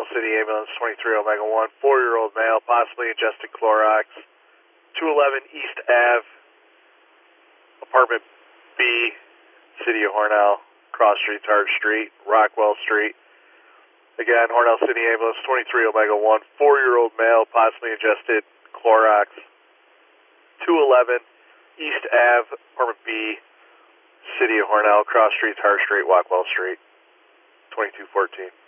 City Ambulance 23 Omega 1, 4-year-old male, possibly ingested Clorox, 211 East Ave, Apartment B, City of Hornell, Cross Street, Hart Street, Rockwell Street. Again, Hornell City Ambulance 23 Omega 1, 4-year-old male, possibly ingested Clorox, 211 East Ave, Apartment B, City of Hornell, Cross Street, Hart Street, Rockwell Street, 2214.